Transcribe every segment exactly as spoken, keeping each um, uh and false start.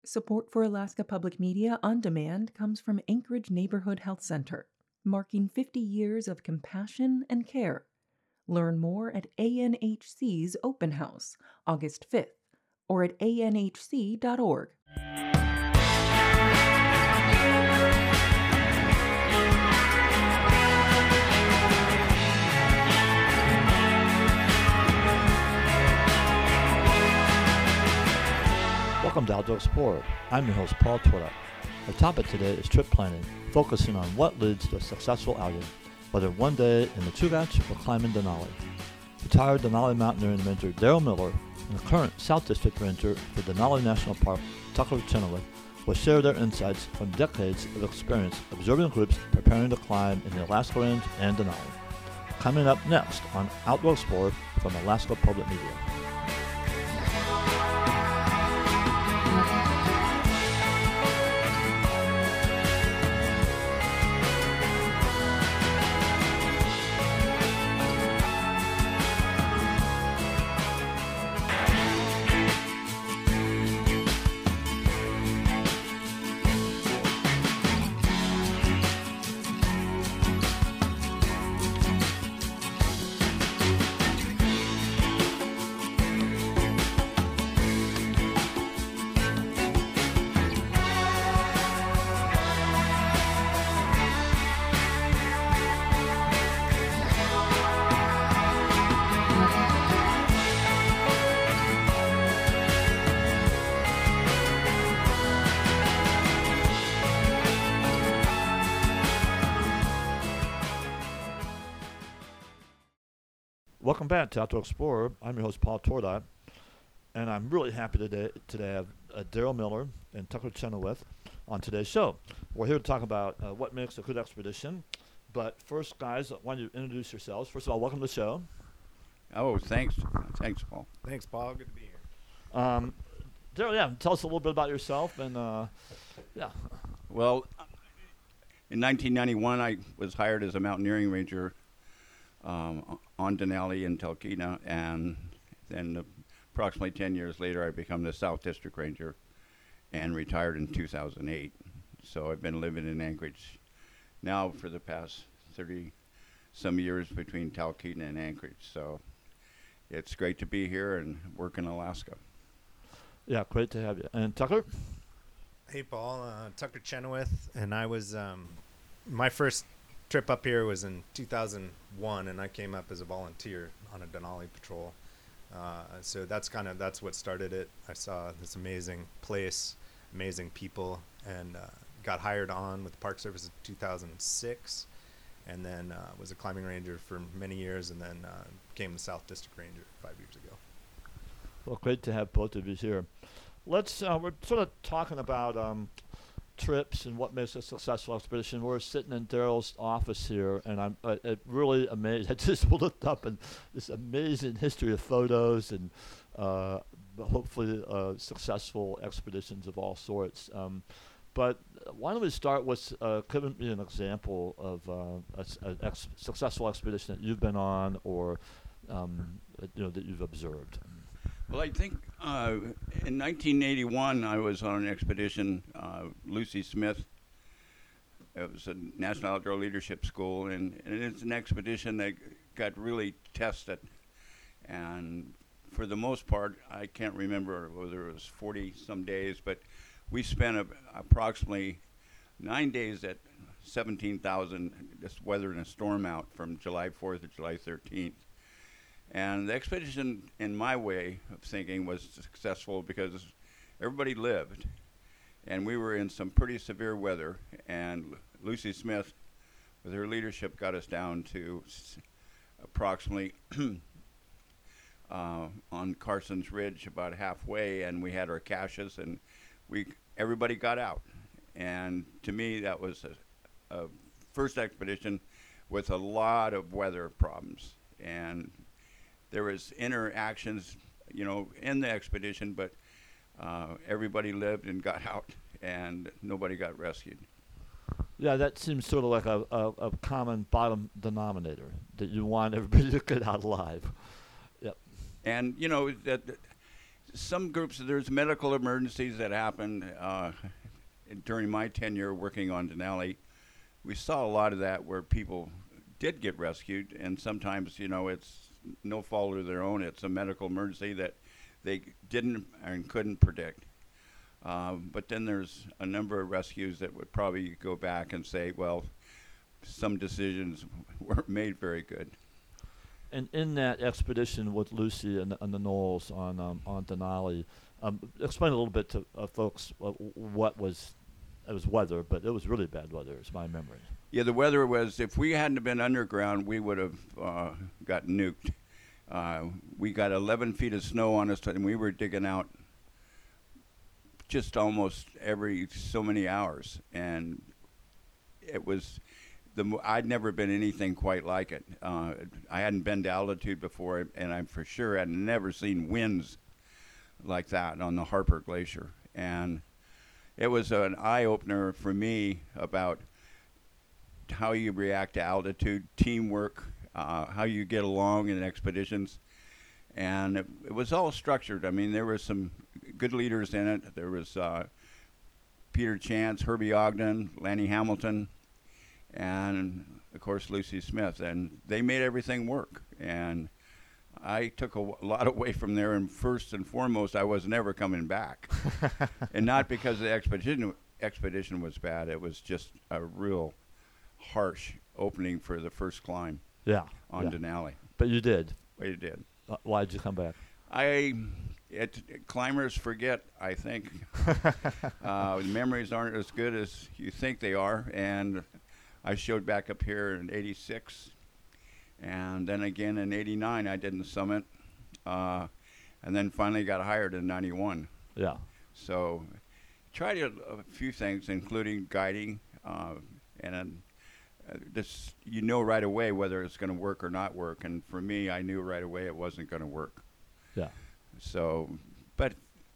Support for Alaska Public Media on demand comes from Anchorage Neighborhood Health Center, marking fifty years of compassion and care. Learn more at A N H C's Open House, August fifth, or at A N H C dot org. Welcome to Outdoor Explorer. I'm your host, Paul Twilla. Our topic today is trip planning, focusing on what leads to a successful outing, whether one day in the Chugach or climbing Denali. Retired Denali Mountaineer and Ranger Daryl Miller and the current South District Ranger for Denali National Park, Tucker Chenoweth, will share their insights from decades of experience observing groups preparing to climb in the Alaska Range and Denali. Coming up next on Outdoor Explorer from Alaska Public Media. Welcome back to Outdoor Explorer. I'm your host, Paul Tordai, and I'm really happy today, today to have uh, Daryl Miller and Tucker Chenoweth on today's show. We're here to talk about uh, what makes a good expedition. But first, guys, why don't you introduce yourselves? First of all, welcome to the show. Oh, thanks. Thanks, Paul. Thanks, Paul. Good to be here. Um, Daryl, yeah, tell us a little bit about yourself. and uh, yeah. Well, in nineteen ninety-one, I was hired as a mountaineering ranger Um, on Denali and Talkeetna, and then uh, approximately ten years later I became the South District Ranger and retired in two thousand eight. So I've been living in Anchorage now for the past thirty some years between Talkeetna and Anchorage. So it's great to be here and work in Alaska. Yeah, great to have you. And Tucker? Hey, Paul. Uh, Tucker Chenoweth, and I was um, my first trip up here was in two thousand one, and I came up as a volunteer on a Denali patrol. Uh, so that's kind of that's what started it. I saw this amazing place, amazing people, and uh, got hired on with the Park Service in two thousand six, and then uh, was a climbing ranger for many years, and then uh, became the South District Ranger five years ago. Well, great to have both of you here. Let's uh, we're sort of talking about um, trips and what makes a successful expedition. We're sitting in Daryl's office here, and I'm uh, it really amazed. I just looked up and this amazing history of photos and uh, hopefully uh, successful expeditions of all sorts. Um, but why don't we start with uh, giving me an example of uh, an ex- successful expedition that you've been on or um, you know that you've observed. Well, I think uh, in nineteen eighty-one, I was on an expedition, uh, Lucy Smith. It was a National Outdoor Leadership School, and, and it's an expedition that got really tested. And for the most part, I can't remember whether it was forty-some days, but we spent a, approximately nine days at seventeen thousand, just weathering a storm out from July fourth to July thirteenth. And the expedition, in my way of thinking, was successful because everybody lived, and we were in some pretty severe weather. And Lucy Smith, with her leadership, got us down to s- approximately uh, on Carson's Ridge, about halfway, and we had our caches, and we everybody got out. And to me, that was a, a first expedition with a lot of weather problems, and there was interactions, you know, in the expedition, but uh, everybody lived and got out, and nobody got rescued. Yeah, that seems sort of like a, a, a common bottom denominator, that you want everybody to get out alive. Yep. And, you know, that, some groups, there's medical emergencies that happen uh, during my tenure working on Denali. We saw a lot of that where people did get rescued, and sometimes, you know, it's no fault of their own. It's a medical emergency that they didn't and couldn't predict. Um, but then there's a number of rescues that would probably go back and say, well, some decisions weren't made very good. And in that expedition with Lucy and the, and the Knolls on um, on Denali, um, explain a little bit to uh, folks uh, what was, it was weather, but it was really bad weather, is my memory. Yeah, the weather was, if we hadn't been underground, we would have uh, got nuked. Uh, we got eleven feet of snow on us, and we were digging out just almost every so many hours. And it was, the mo- I'd never been anything quite like it. Uh, I hadn't been to altitude before, and I for sure had never seen winds like that on the Harper Glacier. And it was an eye-opener for me about how you react to altitude, teamwork, uh, how you get along in expeditions. And it, it was all structured. I mean, there were some good leaders in it. There was uh, Peter Chance, Herbie Ogden, Lanny Hamilton, and, of course, Lucy Smith. And they made everything work. And I took a, w- a lot away from there. And first and foremost, I was never coming back. And not because the expedition expedition was bad. It was just a real harsh opening for the first climb Yeah. on yeah. Denali. But you did. Well, you did. Uh, why did you come back? I, it, climbers forget, I think. uh, memories aren't as good as you think they are. And I showed back up here in eighty-six. And then again in eighty-nine, I did the summit. Uh, and then finally got hired in ninety-one. Yeah. So tried a, a few things, including guiding. Uh, and then uh, this, you know right away whether it's going to work or not work. And for me, I knew right away it wasn't going to work. Yeah. So, but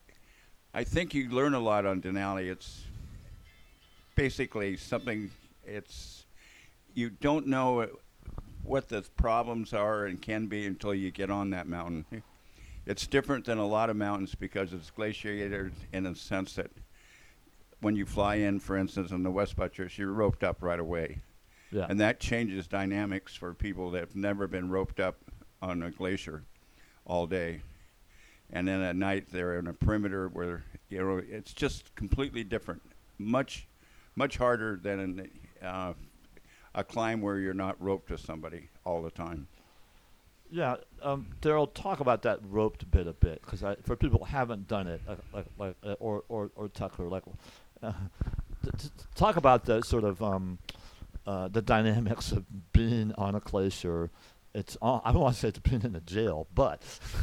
I think you learn a lot on Denali. It's basically something, it's, you don't know what the problems are and can be until you get on that mountain. It's different than a lot of mountains because it's glaciated in a sense that when you fly in, for instance, on the West Buttress, you're roped up right away. Yeah. And that changes dynamics for people that have never been roped up on a glacier all day. And then at night, they're in a perimeter where, you know, it's just completely different. Much, much harder than an, uh, a climb where you're not roped to somebody all the time. Yeah, um, Daryl, talk about that roped bit a bit, because for people who haven't done it, like, like, like uh, or, or or Tucker, like, uh, t- t- talk about the sort of um, uh, the dynamics of being on a glacier. It's all, I don't want to say it's being in a jail, but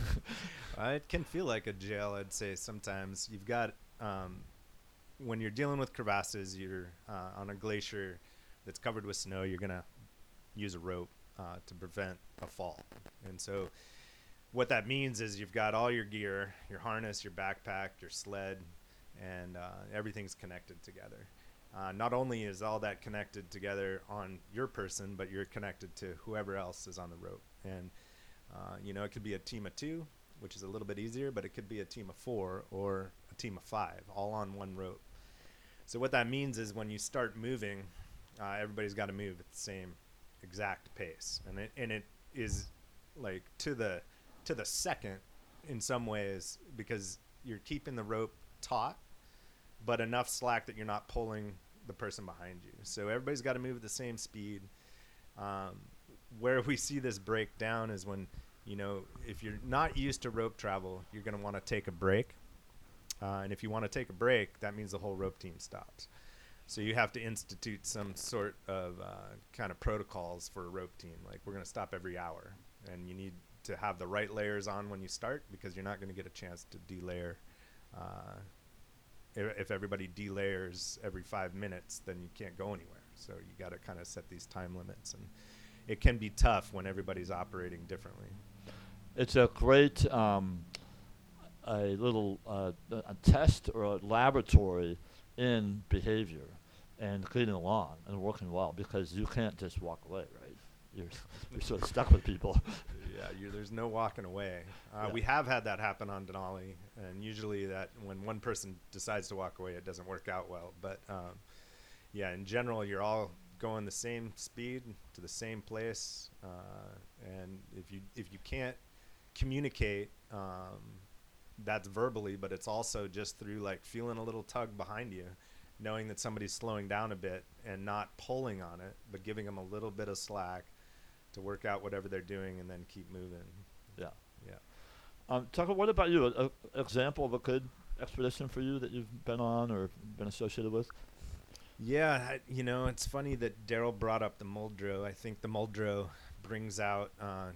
Uh, it can feel like a jail, I'd say. Sometimes you've got um, when you're dealing with crevasses, you're uh, on a glacier that's covered with snow. You're gonna use a rope uh, to prevent a fall, and so what that means is you've got all your gear, your harness, your backpack, your sled, and uh, everything's connected together. Uh, not only is all that connected together on your person, but you're connected to whoever else is on the rope. And uh, you know, it could be a team of two, which is a little bit easier, but it could be a team of four or a team of five, all on one rope. So what that means is when you start moving, uh, everybody's got to move at the same exact pace, and it and it is like to the to the second in some ways, because you're keeping the rope taut, but enough slack that you're not pulling the person behind you. So everybody's got to move at the same speed. Um, where we see this break down is when, you know, if you're not used to rope travel, you're going to want to take a break. Uh, and if you want to take a break, that means the whole rope team stops. So you have to institute some sort of uh, kind of protocols for a rope team. Like, we're going to stop every hour. And you need to have the right layers on when you start, because you're not going to get a chance to delayer. Uh, if, if everybody delayers every five minutes, then you can't go anywhere. So you got to kind of set these time limits. And it can be tough when everybody's operating differently. it's a great um, a little uh, a test or a laboratory in behavior and getting along and working well, because you can't just walk away, right? you're you're sort of stuck with people. Yeah, you, there's no walking away. Uh, Yeah. We have had that happen on Denali, and usually that when one person decides to walk away, it doesn't work out well. But um, yeah, in general, you're all going the same speed to the same place, uh, and if you if you can't communicate, um, that's verbally, but it's also just through like feeling a little tug behind you, knowing that somebody's slowing down a bit and not pulling on it, but giving them a little bit of slack to work out whatever they're doing and then keep moving. Yeah. Yeah. Um, Tucker, what about you? An example of a good expedition for you that you've been on or been associated with? Yeah, I, you know, it's funny that Daryl brought up the Muldrow. I think the Muldrow brings out uh,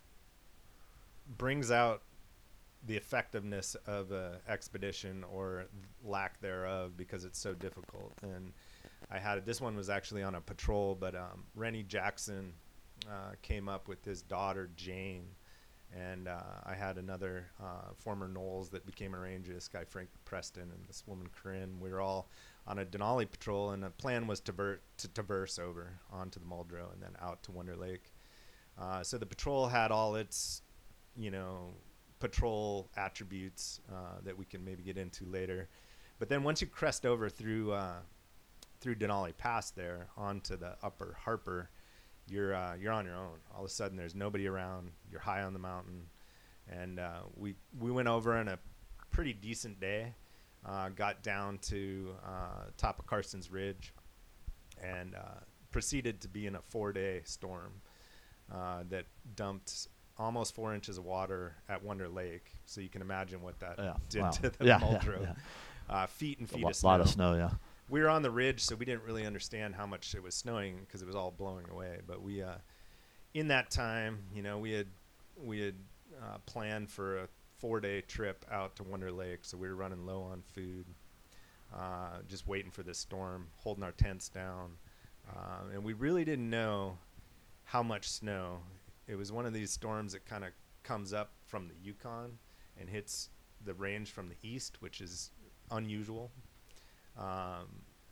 brings out the effectiveness of a expedition or lack thereof because it's so difficult. And I had this one was actually on a patrol, but um, Rennie Jackson uh, came up with his daughter Jane, and uh, I had another uh, former Knowles that became a ranger, this guy Frank Preston, and this woman Corinne. We were all on a Denali patrol, and the plan was to, ver- to traverse over onto the Muldrow and then out to Wonder Lake. Uh, so the patrol had all its, you know, patrol attributes uh, that we can maybe get into later. But then once you crest over through uh, through Denali Pass there onto the upper Harper, you're uh, you're on your own. All of a sudden, there's nobody around. You're high on the mountain, and uh, we we went over on a pretty decent day. Uh, got down to uh, top of Carson's Ridge, and uh, proceeded to be in a four-day storm uh, that dumped almost four inches of water at Wonder Lake. So you can imagine what that Yeah, did wow. to the Yeah, yeah, Muldrow. yeah. Uh, feet and A feet lo- of snow. lot of snow, yeah. We were on the ridge, so we didn't really understand how much it was snowing because it was all blowing away. But we, uh, in that time, you know, we had we had uh, planned for a four-day trip out to Wonder Lake, so we were running low on food, uh, just waiting for this storm, holding our tents down, uh, and we really didn't know how much snow. It was one of these storms that kind of comes up from the Yukon and hits the range from the east, which is unusual. Um,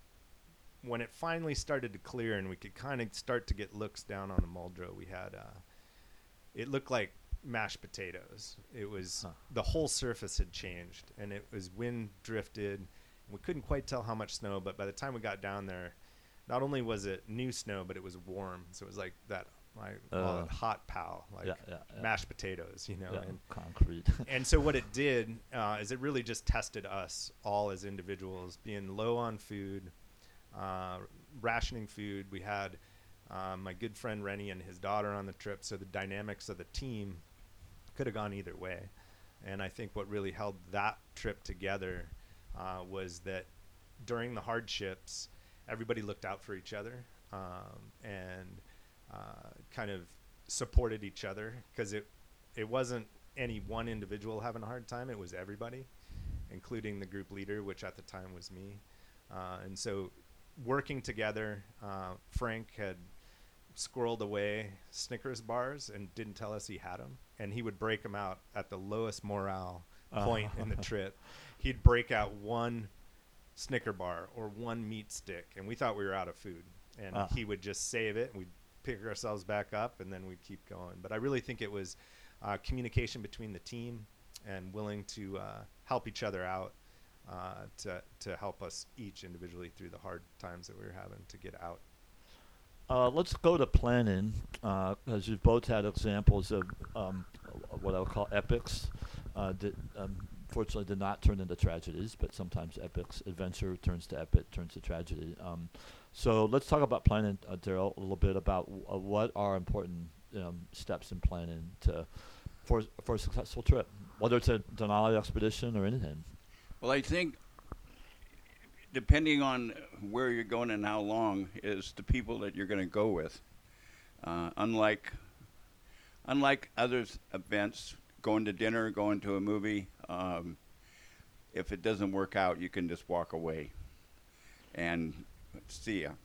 when it finally started to clear and we could kind of start to get looks down on the Muldrow, we had, uh, it looked like mashed potatoes. It was, Huh. the whole surface had changed, and it was wind drifted. We couldn't quite tell how much snow, but by the time we got down there, not only was it new snow, but it was warm. So it was like that, I call Uh, it hot pow, like yeah, yeah, yeah. mashed potatoes, you know. Yeah, And concrete. and so what it did uh, is it really just tested us all as individuals, being low on food, uh, rationing food. We had um, my good friend Rennie and his daughter on the trip, so the dynamics of the team could have gone either way. And I think what really held that trip together uh, was that during the hardships, everybody looked out for each other um, and uh, kind of supported each other, because it it wasn't any one individual having a hard time. It was everybody, including the group leader, which at the time was me. Uh, and so working together, uh, Frank had squirreled away Snickers bars and didn't tell us he had them. And he would break them out at the lowest morale point in the trip. He'd break out one Snicker bar or one meat stick, and we thought we were out of food. And Ah. he would just save it, and we'd pick ourselves back up, and then we'd keep going. But I really think it was uh, communication between the team and willing to uh, help each other out uh, to to help us each individually through the hard times that we were having to get out. Uh, let's go to planning, because you've both had examples of um, what I would call epics uh, that um, fortunately did not turn into tragedies, but sometimes epics, adventure turns to epic, turns to tragedy. Um, so let's talk about planning, uh, Daryl, a little bit about w- uh, what are important um, steps in planning to for for a successful trip, whether it's a Denali expedition or anything. Well, I think depending on where you're going and how long is the people that you're going to go with. Uh, unlike unlike other s- events, going to dinner, going to a movie, um, if it doesn't work out, you can just walk away and see ya.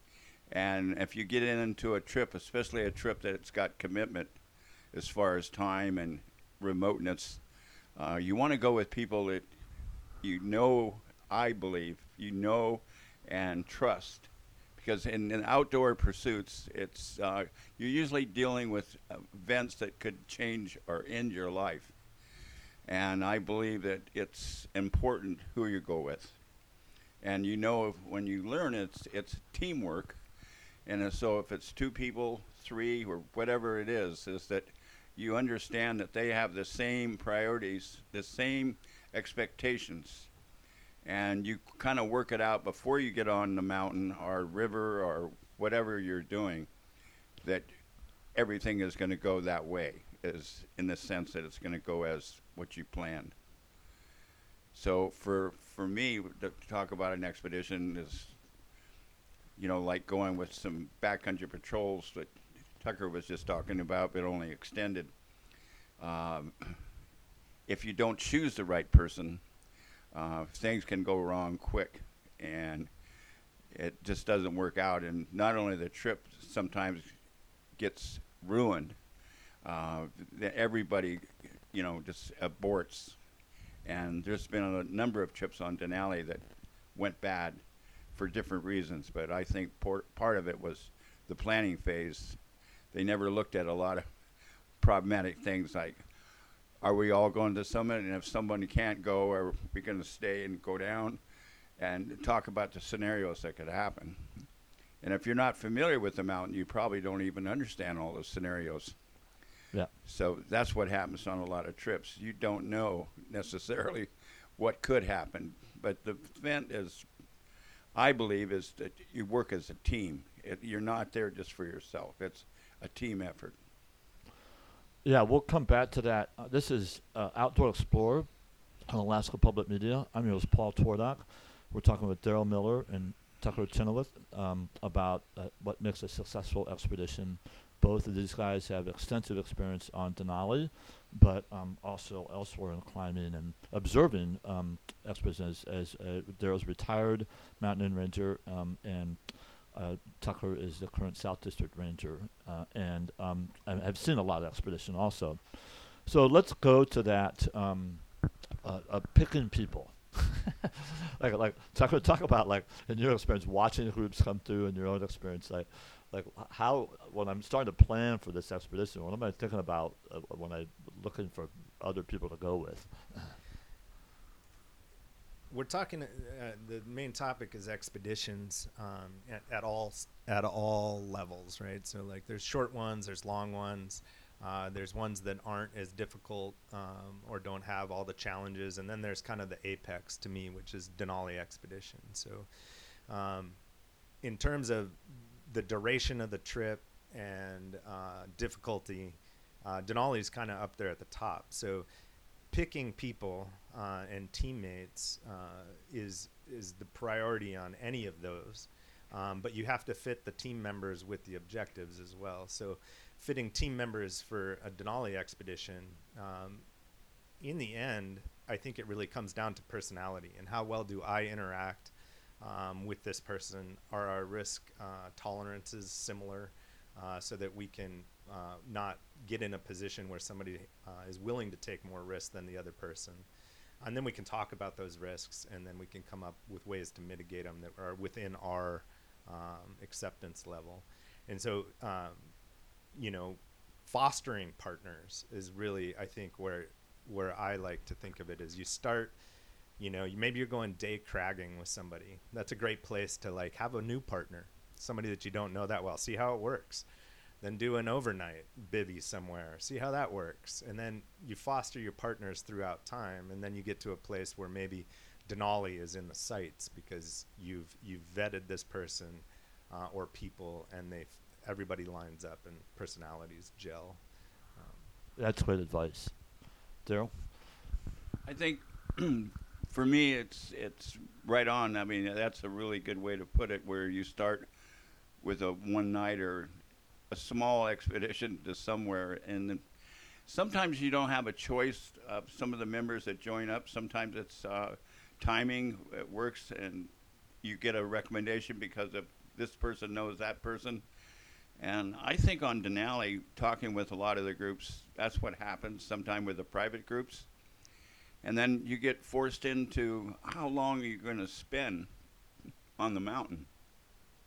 And if you get into a trip, especially a trip that's got commitment as far as time and remoteness, uh, you want to go with people that you know, I believe, you know and trust, because in, in outdoor pursuits, it's uh, you're usually dealing with uh, events that could change or end your life. And I believe that it's important who you go with. And you know, if, when you learn it's it's teamwork. And uh, so if it's two people, three, or whatever it is, is that you understand that they have the same priorities, the same expectations. And you kind of work it out before you get on the mountain or river or whatever you're doing, that everything is going to go that way, is in the sense that it's going to go as what you planned. So for for me, to talk about an expedition is, you know, like going with some backcountry patrols that Tucker was just talking about, but only extended. Um, if you don't choose the right person, uh, things can go wrong quick, and it just doesn't work out. And not only the trip sometimes gets ruined, uh, th- everybody, you know, just aborts. And there's been a number of trips on Denali that went bad for different reasons, but I think por- part of it was the planning phase. They never looked at a lot of problematic things like, are we all going to the summit? And if somebody can't go, are we going to stay and go down? And talk about the scenarios that could happen. And if you're not familiar with the mountain, you probably don't even understand all those scenarios. Yeah. So that's what happens on a lot of trips. You don't know necessarily what could happen. But the event is, I believe, is that you work as a team. It, you're not there just for yourself. It's a team effort. Yeah, we'll come back to that. Uh, this is uh, Outdoor Explorer on Alaska Public Media. I'm your host, Paul Tordock. We're talking with Daryl Miller and Tucker Chenoweth um, about uh, what makes a successful expedition. Both of these guys have extensive experience on Denali, but um, also elsewhere in climbing and observing um, expeditions. As uh, Daryl's retired mountain ranger, um, and uh, Tucker is the current South District Ranger, uh, and um, I've seen a lot of expedition also. So let's go to that um, uh, uh, picking people. like like talk talk about like in your experience watching groups come through, and your own experience, like like how when I'm starting to plan for this expedition, what am I thinking about uh, when I'm looking for other people to go with? We're talking. Uh, the main topic is expeditions um, at, at all at all levels, right? So like there's short ones, there's long ones. Uh, there's ones that aren't as difficult um, or don't have all the challenges, and then there's kind of the apex to me, which is Denali Expedition. So um, in terms of the duration of the trip and uh, difficulty, uh, Denali is kind of up there at the top. So picking people uh, and teammates uh, is is the priority on any of those, um, but you have to fit the team members with the objectives as well. So fitting team members for a Denali expedition, um, in the end, I think it really comes down to personality and how well do I interact um, with this person. Are our risk uh, tolerances similar uh, so that we can uh, not get in a position where somebody uh, is willing to take more risk than the other person. And then we can talk about those risks, and then we can come up with ways to mitigate them that are within our um, acceptance level. And so, um, you know, fostering partners is really, I think, where where I like to think of it is you start, you know, you, maybe you're going day cragging with somebody. That's a great place to like have a new partner, somebody that you don't know that well, see how it works. Then do an overnight bivvy somewhere, see how that works. And then you foster your partners throughout time, and then you get to a place where maybe Denali is in the sights because you've you've vetted this person uh, or people, and they've everybody lines up and personalities gel. Um, That's great advice. Daryl? I think for me, it's it's right on. I mean, that's a really good way to put it, where you start with a one night or a small expedition to somewhere, and then sometimes you don't have a choice of some of the members that join up. Sometimes it's uh, timing. It works, and you get a recommendation because of this person knows that person. And I think on Denali, talking with a lot of the groups, that's what happens sometime with the private groups. And then you get forced into how long are you going to spend on the mountain.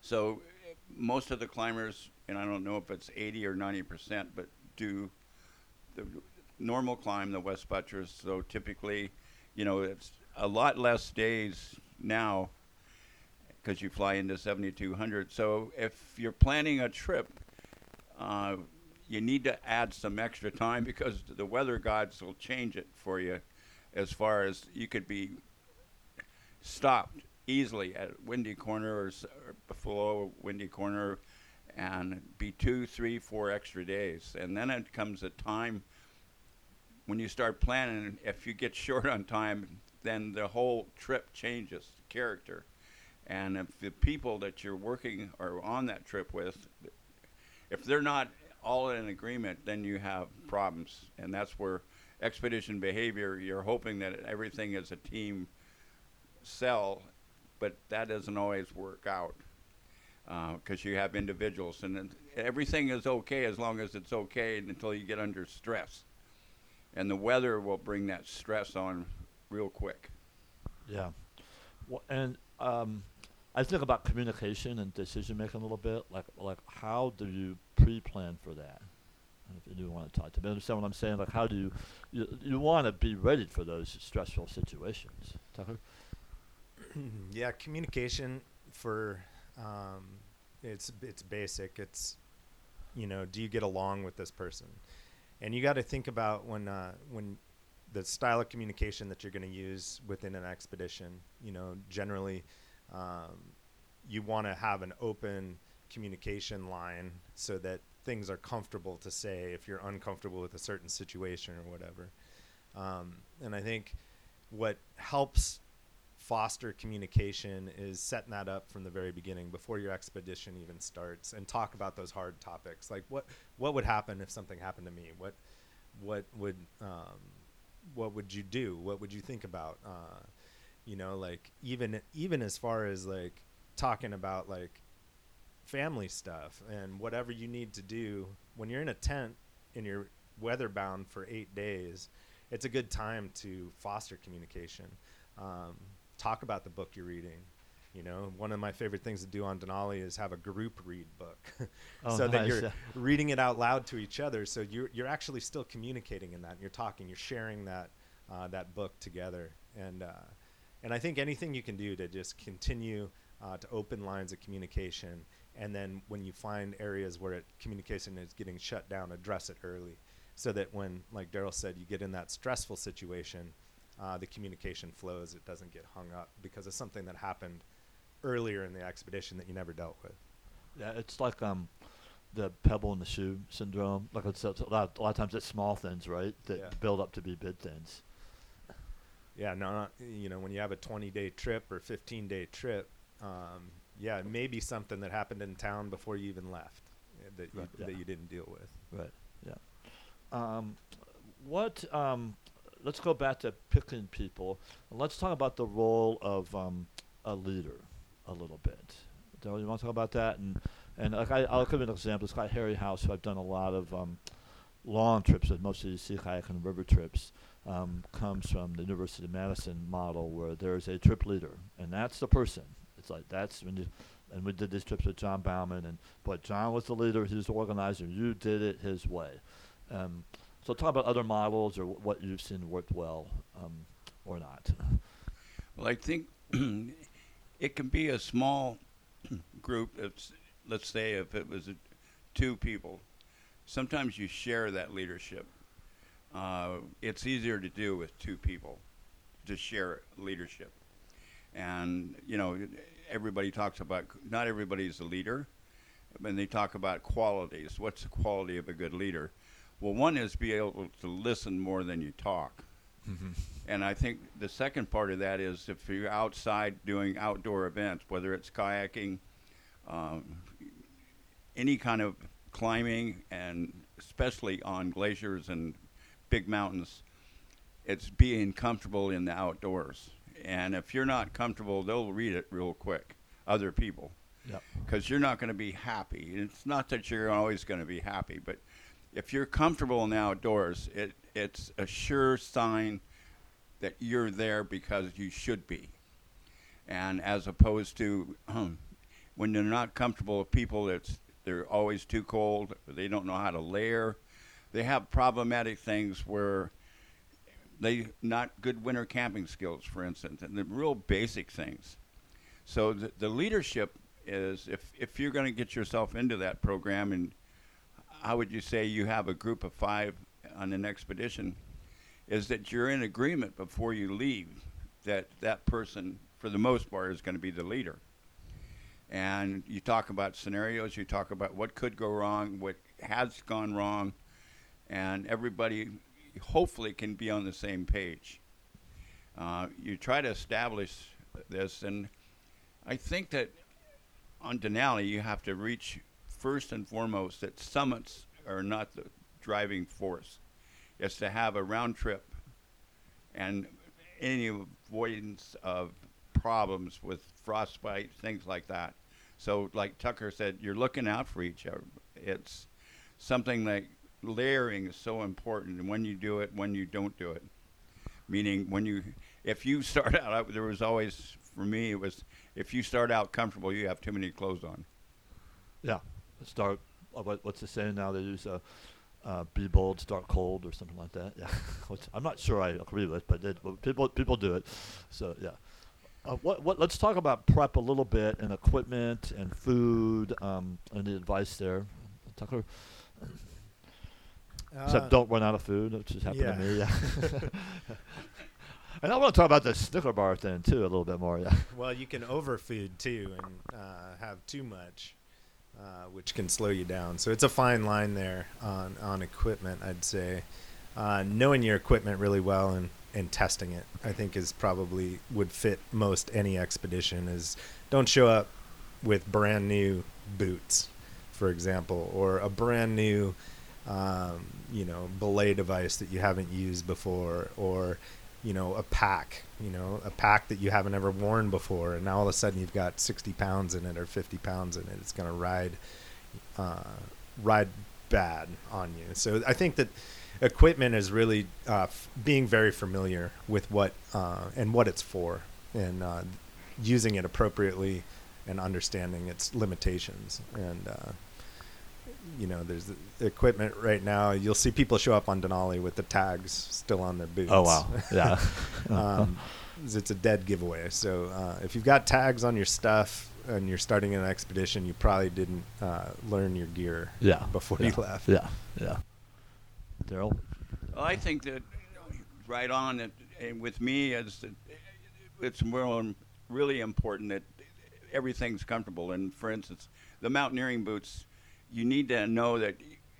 So most of the climbers, and I don't know if it's eighty or ninety percent, but do the normal climb, the West Buttress. So typically, you know, it's a lot less days now because you fly into seventy-two hundred. So if you're planning a trip, uh, you need to add some extra time because the weather gods will change it for you, as far as you could be stopped easily at Windy Corner or, s- or below Windy Corner and be two, three, four extra days. And then it comes a time when you start planning, if you get short on time, then the whole trip changes character. And if the people that you're working or on that trip with, if they're not all in agreement, then you have problems. And that's where expedition behavior, you're hoping that everything is a team sell, but that doesn't always work out because uh, you have individuals. And then everything is okay as long as it's okay until you get under stress. And the weather will bring that stress on real quick. Yeah. Well, and um, I think about communication and decision making a little bit. Like, like how do you pre-plan for that? And if you do want to talk to me, understand what I'm saying? Like, how do you you, you want to be ready for those stressful situations? Tucker? Yeah, communication for um, it's it's basic. It's, you know, do you get along with this person? And you got to think about when uh, when the style of communication that you're going to use within an expedition. You know, generally, um, you want to have an open communication line so that things are comfortable to say if you're uncomfortable with a certain situation or whatever. Um, and I think what helps foster communication is setting that up from the very beginning before your expedition even starts, and talk about those hard topics. Like what what would happen if something happened to me? What what would um, what would you do? What would you think about? Uh, you know, like even even as far as like talking about like family stuff and whatever you need to do when you're in a tent and you're weather bound for eight days. It's a good time to foster communication. Um, talk about the book you're reading. You know, one of my favorite things to do on Denali is have a group read book Oh, so that nice, you're yeah. reading it out loud to each other. So you're, you're actually still communicating in that. You're talking, you're sharing that, uh, that book together. And, uh, and I think anything you can do to just continue uh, to open lines of communication. And then when you find areas where it, communication is getting shut down, address it early. So that when, like Daryl said, you get in that stressful situation, uh, the communication flows. It doesn't get hung up because of something that happened earlier in the expedition that you never dealt with. Yeah, it's like um, the pebble in the shoe syndrome. Like it's, it's a, lot, a lot of times it's small things, right, that Yeah. build up to be big things. Yeah, no, not, you know, when you have a twenty-day trip or fifteen-day trip, um, yeah, it may be something that happened in town before you even left uh, that you, Right, yeah. that you didn't deal with. Right. Yeah. Um, what? Um, let's go back to picking people. And let's talk about the role of um, a leader a little bit. Daryl, you want to talk about that? And and like I, I'll give you an example. This guy Harry House, who I've done a lot of um, long trips with, mostly sea kayak and river trips, um, comes from the University of Madison model where there's a trip leader, and that's the person. It's like that's when you. And we did these trips with John Bauman, and but John was the leader, he was the organizer. You did it his way. Um, so talk about other models or w- what you've seen worked well um, or not. Well, I think it can be a small group. It's, let's say if it was a, two people, sometimes you share that leadership. Uh, it's easier to do with two people, to share leadership. And, you know, everybody talks about, not everybody's a leader, and they talk about qualities. What's the quality of a good leader? Well, one is be able to listen more than you talk. Mm-hmm. And I think the second part of that is if you're outside doing outdoor events, whether it's kayaking, um, any kind of climbing, and especially on glaciers and big mountains, it's being comfortable in the outdoors. And if you're not comfortable, they'll read it real quick, other people, Yep. because you're not going to be happy. It's not that you're always going to be happy, but if you're comfortable in the outdoors, it, it's a sure sign that you're there because you should be. And as opposed to um, when they're not comfortable with people, it's, they're always too cold, they don't know how to layer. They have problematic things where they not good winter camping skills, for instance, and the real basic things. So the, the leadership is, if, if you're going to get yourself into that program, and how would you say you have a group of five on an expedition, is that you're in agreement before you leave that that person, for the most part, is going to be the leader. And you talk about scenarios, you talk about what could go wrong, what has gone wrong, and everybody hopefully can be on the same page. Uh, you try to establish this, and I think that on Denali you have to reach first and foremost that summits are not the driving force. It's to have a round trip and any avoidance of problems with frostbite, things like that. So like Tucker said, you're looking out for each other. It's something like layering is so important, and when you do it, when you don't do it. Meaning when you, if you start out, there was always, for me, it was, if you start out comfortable, you have too many clothes on. Yeah. Start, uh, what, what's the saying now? They use uh, uh, be bold, start cold, or something like that. Yeah. Which I'm not sure I agree with, but it, well, people people do it. So, yeah. Uh, what, what, let's talk about prep a little bit, and equipment and food, um, and the advice there. Tucker? Uh, Except don't run out of food, which has happened yeah. to me. Yeah. And I want to talk about the Snicker bar thing, too, a little bit more. Yeah. Well, you can overfood, too, and uh, have too much, uh, which can slow you down. So it's a fine line there on, on equipment, I'd say. Uh, knowing your equipment really well and, and testing it, I think, is probably would fit most any expedition. Is don't show up with brand new boots, for example, or a brand new um, you know, belay device that you haven't used before, or, you know, a pack, you know, a pack that you haven't ever worn before. And now all of a sudden you've got sixty pounds in it or fifty pounds in it. It's going to ride, uh, ride bad on you. So I think that equipment is really uh, f- being very familiar with what, uh, and what it's for, and uh, using it appropriately and understanding its limitations. And, uh, you know, there's the equipment right now. You'll see people show up on Denali with the tags still on their boots. Oh, wow. Yeah. um, it's a dead giveaway. So uh, if you've got tags on your stuff and you're starting an expedition, you probably didn't uh, learn your gear yeah. before yeah. you left. Yeah, yeah. Daryl? Well, I think that right on, it, and with me, it's, it's more really important that everything's comfortable. And, for instance, the mountaineering boots, you need to know that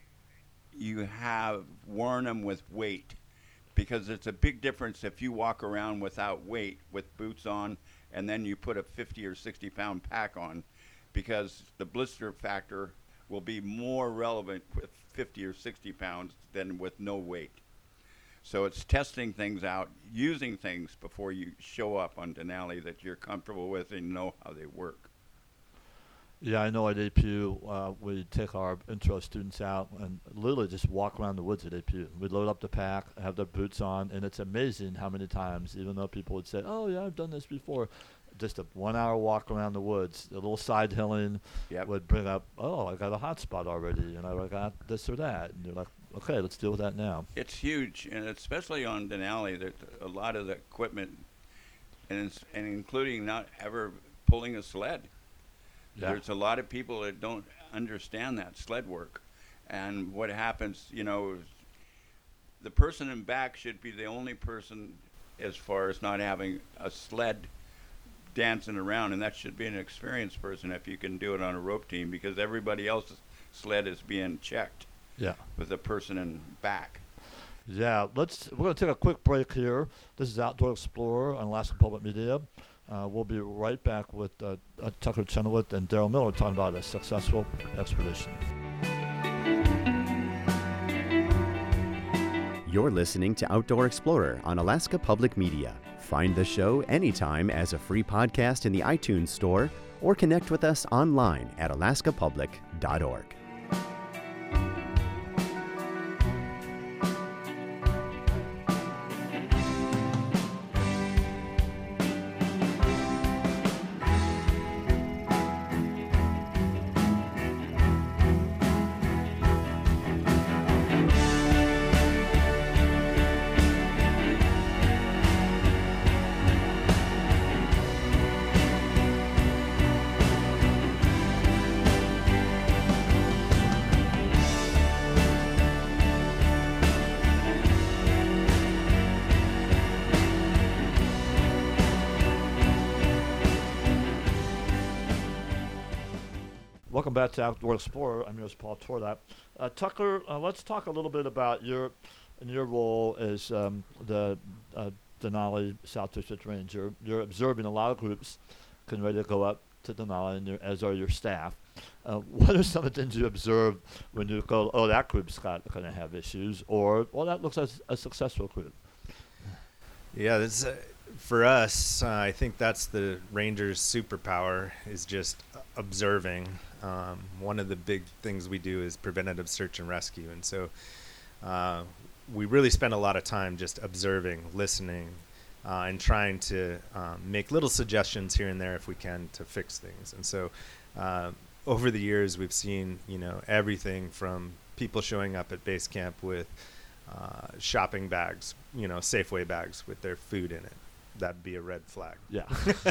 you have worn them with weight, because it's a big difference if you walk around without weight with boots on and then you put a fifty or sixty pound pack on, because the blister factor will be more relevant with fifty or sixty pounds than with no weight. So it's testing things out, using things before you show up on Denali that you're comfortable with and know how they work. Yeah, I know at A P U, uh, we take our intro students out and literally just walk around the woods at A P U. We load up the pack, have their boots on, and it's amazing how many times, even though people would say, oh, yeah, I've done this before, just a one-hour walk around the woods, a little side hilling Yep. would bring up, oh, I got a hot spot already, and I got this or that. And you're like, okay, let's deal with that now. It's huge, and especially on Denali, there's a lot of the equipment, and, it's, and including not ever pulling a sled. Yeah. There's a lot of people that don't understand that sled work. And what happens, you know, is the person in back should be the only person as far as not having a sled dancing around, and that should be an experienced person if you can do it on a rope team, because everybody else's sled is being checked Yeah. with the person in back. Yeah, let's. We're going to take a quick break here. This is Outdoor Explorer on Alaska Public Media. Uh, we'll be right back with uh, uh, Tucker Chenoweth and Daryl Miller talking about a successful expedition. You're listening to Outdoor Explorer on Alaska Public Media. Find the show anytime as a free podcast in the iTunes Store, or connect with us online at alaska public dot org. Welcome back to Outdoor Explorer. I'm yours, Paul Torlap. Uh, Tucker, uh, let's talk a little bit about your in your role as um, the uh, Denali South District Ranger. You're observing a lot of groups getting ready to go up to Denali, and you're- as are your staff. Uh, what are some of the things you observe when you go, oh, that group's got going to have issues, or, well, that looks like a successful group? Yeah, this uh, for us, uh, I think that's the Rangers' superpower is just observing. Um, one of the big things we do is preventative search and rescue, and so uh, we really spend a lot of time just observing, listening, uh, and trying to um, make little suggestions here and there if we can to fix things. And so uh, over the years, we've seen, you know, everything from people showing up at base camp with uh, shopping bags, you know, Safeway bags with their food in it. That'd be a red flag. Yeah.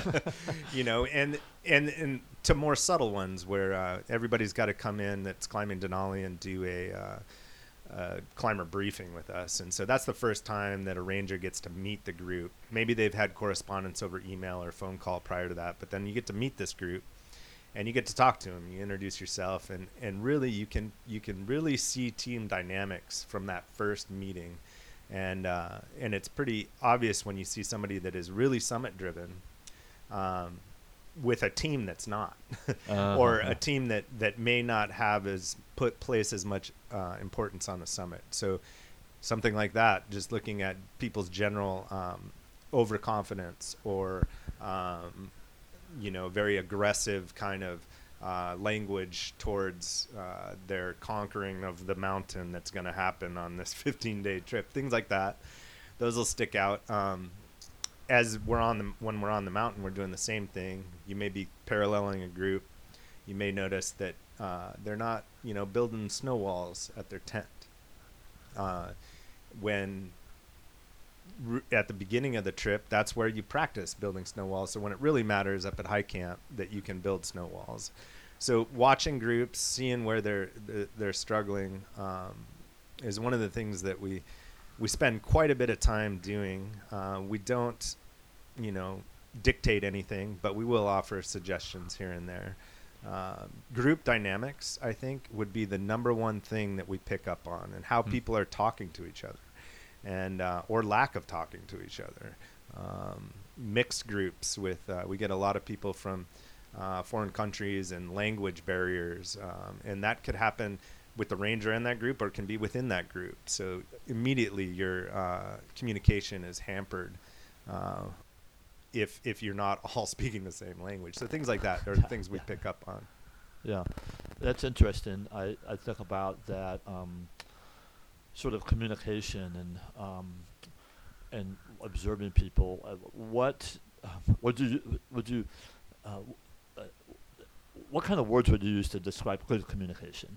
You know, and and and to more subtle ones where uh, everybody's got to come in that's climbing Denali and do a uh, uh, climber briefing with us. And so that's the first time that a ranger gets to meet the group. Maybe they've had correspondence over email or phone call prior to that, but then you get to meet this group and you get to talk to them. You introduce yourself, and, and really you can you can really see team dynamics from that first meeting. And uh, and it's pretty obvious when you see somebody that is really summit driven um, with a team that's not, Uh, or a team that, that may not have as put place as much uh, importance on the summit. So something like that, just looking at people's general um, overconfidence or um, you know, very aggressive kind of Uh, language towards uh, their conquering of the mountain that's going to happen on this fifteen-day trip, things like that. Those will stick out. Um, as we're on the when we're on the mountain, we're doing the same thing. You may be paralleling a group. You may notice that uh, they're not, you know, building snow walls at their tent. Uh, when r- at the beginning of the trip, that's where you practice building snow walls. So when it really matters up at high camp, that you can build snow walls. So watching groups, seeing where they're they're, they're struggling, um, is one of the things that we we spend quite a bit of time doing. Uh, we don't, you know, dictate anything, but we will offer suggestions here and there. Uh, group dynamics, I think, would be the number one thing that we pick up on, and how Mm. people are talking to each other, and uh, or lack of talking to each other. Um, mixed groups with uh, we get a lot of people from uh, foreign countries and language barriers, um, and that could happen with the ranger in that group, or it can be within that group. So immediately your uh, communication is hampered uh, if if you're not all speaking the same language. So things like that are Yeah, things we yeah. pick up on. Yeah, that's interesting. I, I think about that um, sort of communication and um, and observing people. Uh, what um, would you would you uh, w- uh, what kind of words would you use to describe good communication?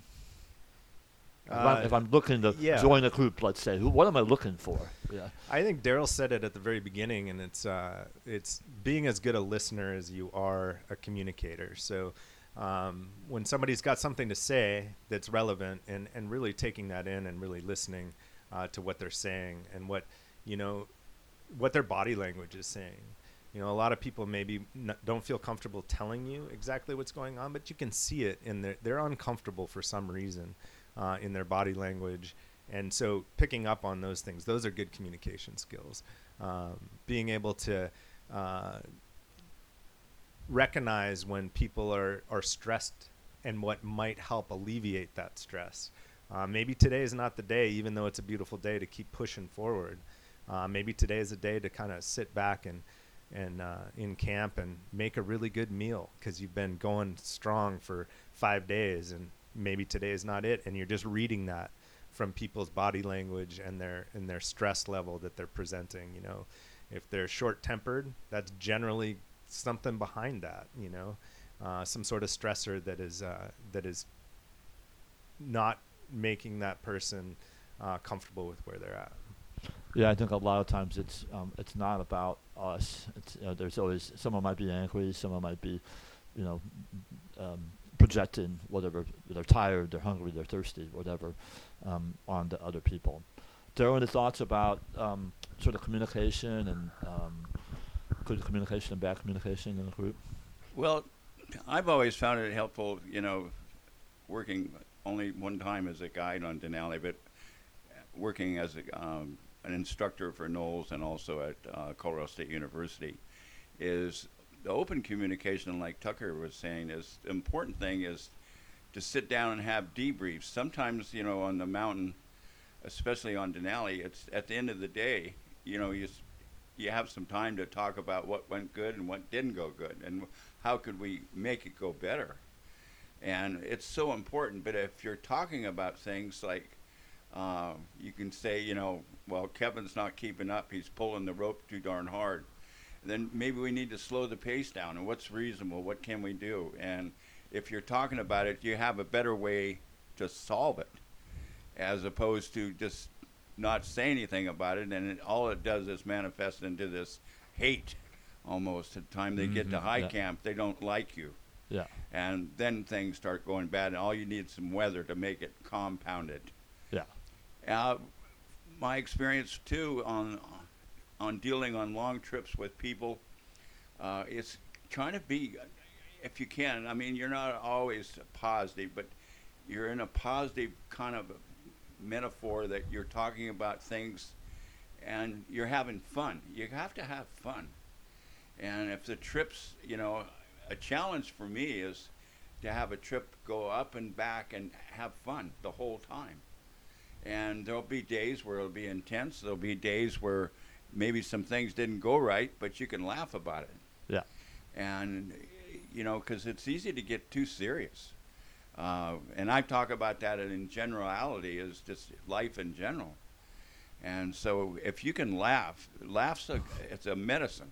If, I'm, Uh, if I'm looking to yeah. join a group, let's say, who, what am I looking for? Yeah, I think Daryl said it at the very beginning, and it's uh, it's being as good a listener as you are a communicator. So um, when somebody's got something to say that's relevant, and, and really taking that in and really listening uh, to what they're saying and what, you know, what their body language is saying. You know, a lot of people maybe n- don't feel comfortable telling you exactly what's going on, but you can see it in their, they're uncomfortable for some reason uh, in their body language. And so picking up on those things, those are good communication skills. Um, being able to uh, recognize when people are, are stressed and what might help alleviate that stress. Uh, maybe today is not the day, even though it's a beautiful day, to keep pushing forward. Uh, maybe today is a day to kind of sit back and and uh, in camp and make a really good meal because you've been going strong for five days, and maybe today is not it, and you're just reading that from people's body language and their and their stress level that they're presenting. You know, if they're short-tempered, that's generally something behind that. You know, uh, some sort of stressor that is uh, that is not making that person uh, comfortable with where they're at. yeah. I think a lot of times it's um, it's not about us. It's uh, there's always someone might be angry, someone might be, you know, um, projecting whatever. They're tired, they're hungry, they're thirsty, whatever, um, onto other people. Daryl, any thoughts about um, sort of communication and um, good communication and bad communication in a group? Well, I've always found it helpful, you know, working only one time as a guide on Denali, but working as a, um, an instructor for Knowles and also at uh, Colorado State University, is the open communication, like Tucker was saying, is the important thing is to sit down and have debriefs. Sometimes, you know, on the mountain, especially on Denali, it's at the end of the day, you know, you you have some time to talk about what went good and what didn't go good and how could we make it go better. And it's so important. But if you're talking about things like, uh, you can say, you know, well, Kevin's not keeping up, he's pulling the rope too darn hard. Then maybe we need to slow the pace down, and what's reasonable, what can we do? And if you're talking about it, you have a better way to solve it, as opposed to just not say anything about it, and it, all it does is manifest into this hate almost. At the time they mm-hmm. get to high yeah. camp, they don't like you. Yeah. And then things start going bad, and all you need is some weather to make it compounded. Yeah. Uh, my experience, too, on on dealing on long trips with people, uh, is trying to be, if you can, I mean, you're not always positive, but you're in a positive kind of metaphor that you're talking about things and you're having fun. You have to have fun. And if the trips, you know, a challenge for me is to have a trip go up and back and have fun the whole time. And there'll be days where it'll be intense. There'll be days where maybe some things didn't go right, but you can laugh about it. Yeah. And, you know, because it's easy to get too serious. Uh, and I talk about that in generality as just life in general. And so if you can laugh, laugh's a, it's a medicine.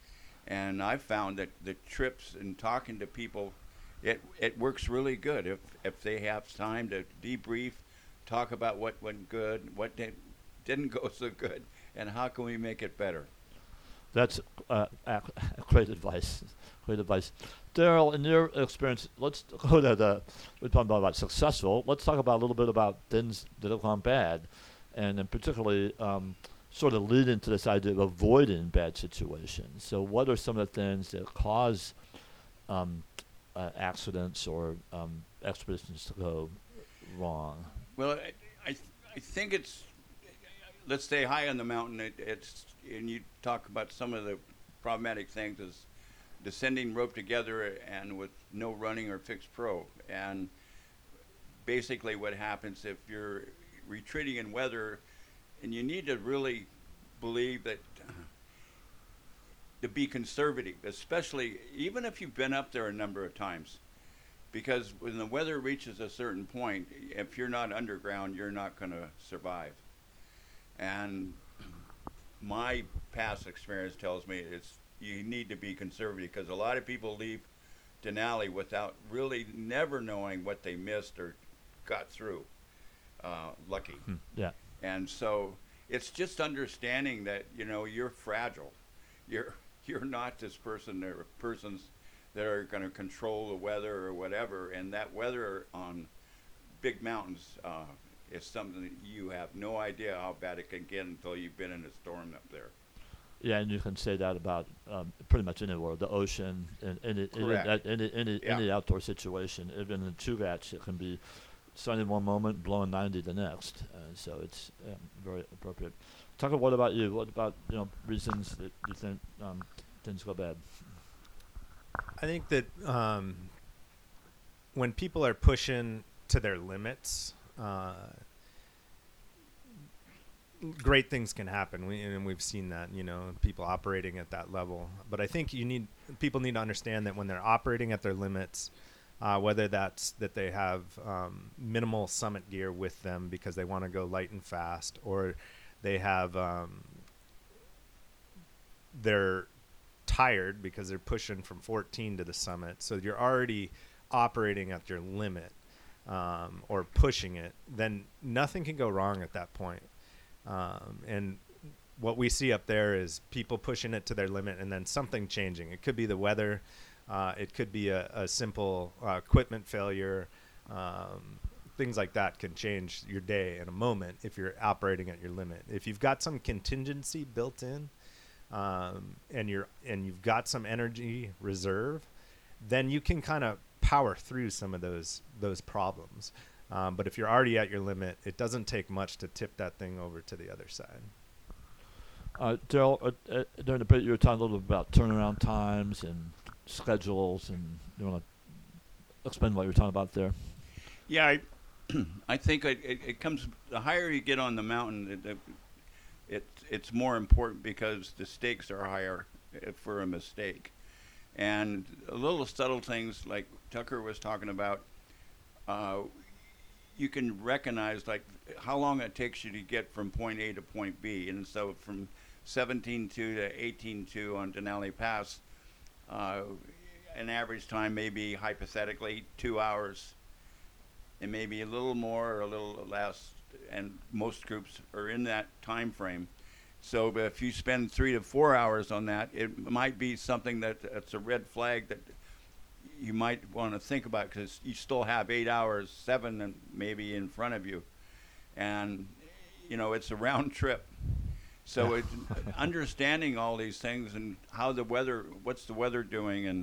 And I've found that the trips and talking to people, it it works really good if, if they have time to debrief, talk about what went good, what did, didn't go so good, and how can we make it better. That's uh, ac- great advice. Great advice. Daryl, in your experience, let's go to the, we're talking about successful. Let's talk about a little bit about things that have gone bad, and then particularly um, sort of lead into this idea of avoiding bad situations. So what are some of the things that cause um, uh, accidents or um, expeditions to go wrong? Well, I, I, th- I think it's, let's stay high on the mountain. It, it's and you talk about some of the problematic things is descending rope together and with no running or fixed pro. And basically what happens if you're retreating in weather, and you need to really believe that uh, to be conservative, especially even if you've been up there a number of times. Because when the weather reaches a certain point, if you're not underground, you're not going to survive. And my past experience tells me it's you need to be conservative, because a lot of people leave Denali without really never knowing what they missed or got through. Uh, lucky. Hmm. Yeah. And so it's just understanding that, you know, you're fragile. You're you're not this person. There are persons that are going to control the weather or whatever, and that weather on big mountains uh, is something that you have no idea how bad it can get until you've been in a storm up there. Yeah, and you can say that about um, pretty much anywhere, the ocean, and any any, any, any, yeah. any outdoor situation. Even in Chugach, it can be sunny one moment, blowing ninety the next. Uh, so it's um, very appropriate. Tucker, what about you? What about, you know, reasons that you think um, things go bad? I think that um, when people are pushing to their limits, uh, great things can happen. We, and we've seen that, you know, people operating at that level. But I think you need people need to understand that when they're operating at their limits, uh, whether that's that they have um, minimal summit gear with them because they want to go light and fast, or they have um, they're tired because they're pushing from fourteen to the summit. So you're already operating at your limit um, or pushing it, then nothing can go wrong at that point. Um, and what we see up there is people pushing it to their limit and then something changing. It could be the weather. Uh, it could be a, a simple uh, equipment failure. Um, things like that can change your day in a moment if you're operating at your limit. If you've got some contingency built in um, and you're and you've got some energy reserve, then you can kind of power through some of those those problems. Um, but if you're already at your limit, it doesn't take much to tip that thing over to the other side. Uh, Daryl, uh, uh, during the break you were talking a little bit about turnaround times and schedules, and you want to explain what you were talking about there? Yeah, I, I think it, it, it comes, the higher you get on the mountain, it, it, it, it's more important because the stakes are higher for a mistake. And a little subtle things like Tucker was talking about, uh, you can recognize like how long it takes you to get from point A to point B. And so from seventeen two to eighteen two on Denali Pass, uh, an average time may be hypothetically two hours. It may be a little more or a little less, and most groups are in that time frame. So if you spend three to four hours on that, it might be something that it's a red flag that you might want to think about, because you still have eight hours, seven and maybe in front of you. And, you know, it's a round trip. So it's understanding all these things and how the weather, what's the weather doing, and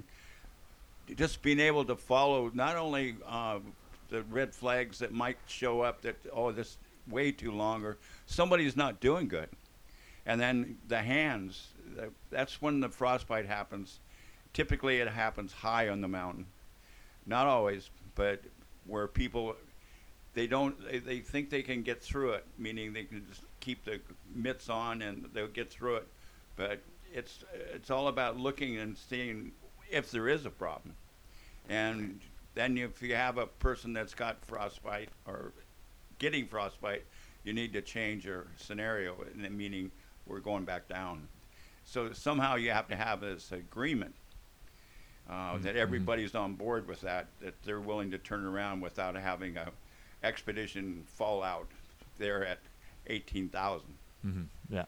just being able to follow not only uh, the red flags that might show up that, oh, this is way too long, or somebody's not doing good. And then the hands, that's when the frostbite happens. Typically it happens high on the mountain. Not always, but where people, they don't, they, they think they can get through it, meaning they can just keep the mitts on and they'll get through it. But it's it's all about looking and seeing if there is a problem. And then if you have a person that's got frostbite or getting frostbite, you need to change your scenario, meaning we're going back down. So somehow you have to have this agreement uh, mm-hmm. that everybody's on board with that, that they're willing to turn around without having a expedition fall out there at eighteen thousand. Mm-hmm. Yeah.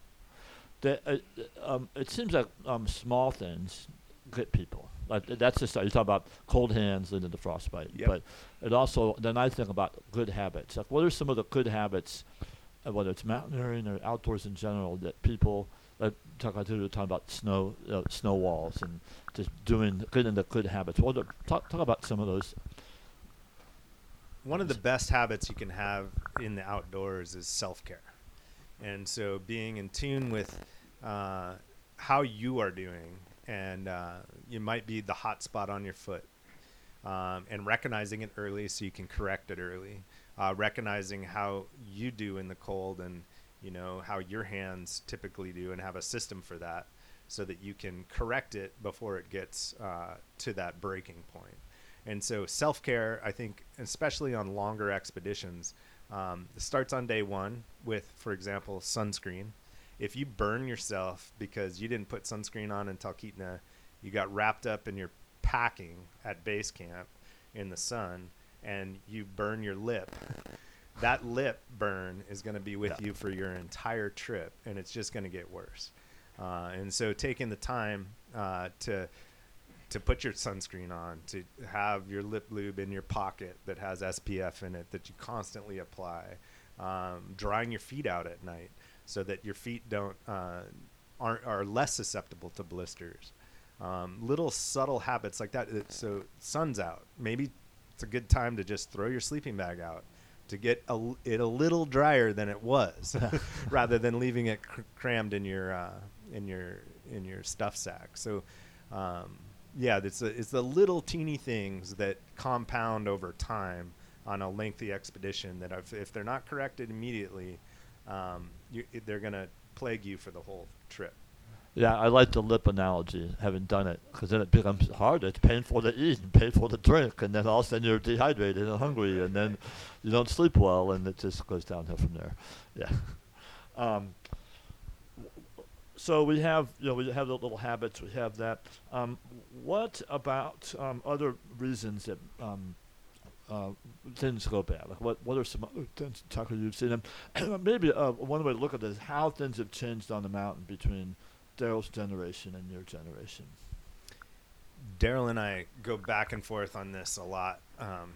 The, uh, um, it seems like um, small things get people. Like that's just, you talk about cold hands and the frostbite. Yep. But it also, then I think about good habits. Like what are some of the good habits, uh, whether it's mountaineering or outdoors in general, that people, like talk about, talking about snow, uh, snow walls and just doing, getting the good habits. Well, talk, talk about some of those. One of the best habits you can have in the outdoors is self-care. And so being in tune with uh, how you are doing, and uh, you might be the hot spot on your foot, um, and recognizing it early so you can correct it early, uh, recognizing how you do in the cold and, you know, how your hands typically do, and have a system for that so that you can correct it before it gets uh, to that breaking point. And so self-care, I think, especially on longer expeditions, um, starts on day one with, for example, sunscreen. If you burn yourself because you didn't put sunscreen on in Talkeetna, you got wrapped up in your packing at base camp in the sun, and you burn your lip, that lip burn is going to be with yeah. you for your entire trip, and it's just going to get worse. Uh, and so taking the time uh, to to put your sunscreen on, to have your lip lube in your pocket that has S P F in it that you constantly apply, um, drying your feet out at night so that your feet don't uh, aren't are less susceptible to blisters. Um, little subtle habits like that. So sun's out. Maybe it's a good time to just throw your sleeping bag out to get a, it a little drier than it was, rather than leaving it cr- crammed in your uh, in your in your stuff sack. So. Um, Yeah, it's a, it's the little teeny things that compound over time on a lengthy expedition that if, if they're not corrected immediately, um, you, they're going to plague you for the whole trip. Yeah, I like the lip analogy, having done it, because then it becomes hard. It's painful to eat and painful to drink, and then all of a sudden you're dehydrated and hungry, and then you don't sleep well, and it just goes downhill from there. Yeah. Um, So we have, you know, we have the little habits. We have that. Um, what about um, other reasons that um, uh, things go bad? Like what, what are some other things, Tucker, you've seen? And maybe uh, one way to look at this is how things have changed on the mountain between Daryl's generation and your generation. Daryl and I go back and forth on this a lot, um,